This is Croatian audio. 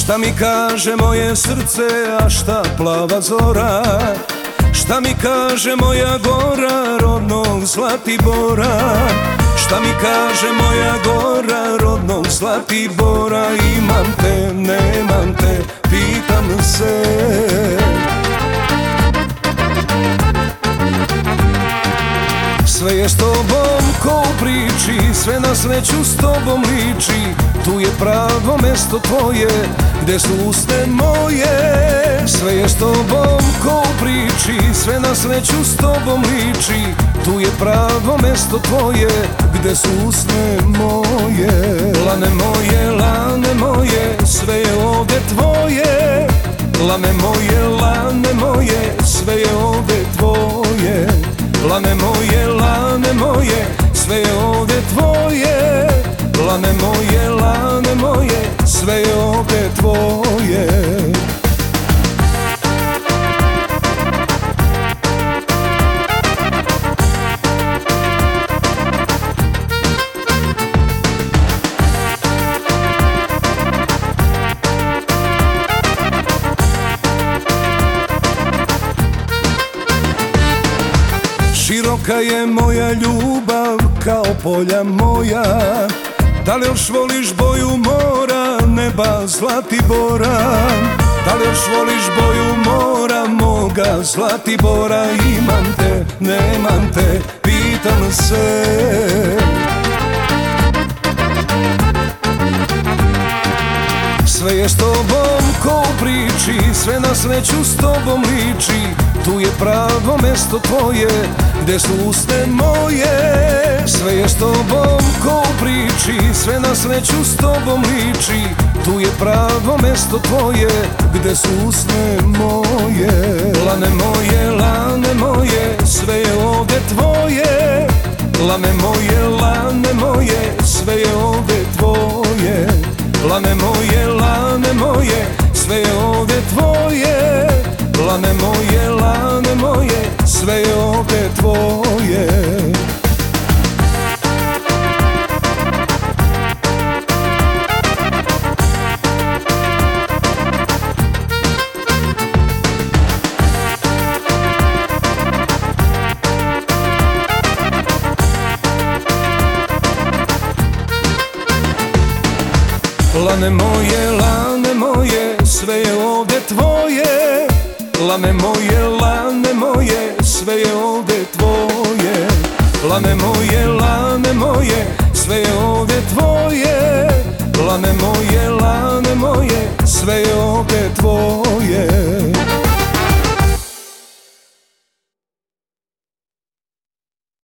Šta mi kaže moje srce, a šta plava zora? Šta mi kaže moja gora rodnog Zlatibora? Šta mi kaže moja gora rodnog Zlatibora? Imam te, nemam te, pitam se. Sve je s tobom ko u priči, sve na sreću s tobom liči. Tu je pravo mesto tvoje, gde su usne moje. Sve je s tobom ko u priči, sve na sreću s tobom liči. Tu je pravo mesto tvoje, gde su usne moje. Lane moje, sve je ovde tvoje. Lane moje, sve je ovde tvoje. Lane moje, sve je ovde tvoje. Lane moje, sve je ovde tvoje. Široka je moja ljubav kao polja moja. Da li još voliš boju mora, neba Zlatibora? Da li još voliš boju mora, moga Zlatibora? Imam te, nemam te, pitam se. Sve je s tobom ko u priči, sve na sreću s tobom liči. Tu je pravo mesto tvoje, gde su usne moje. Sve je s tobom ko u priči, sve na sreću s tobom liči. Tu je pravo mesto tvoje, gde su usne moje. Lane moje, sve je ovde tvoje. Lane moje, sve je ovde tvoje. Lane moje, sve je ovde tvoje. Lane moje, sve je ovde tvoje. Lane moje, sve je ovde tvoje. Lane moje, sve je ovde tvoje. Lane moje, sve je ovde tvoje. Lane moje, sve je ovde tvoje.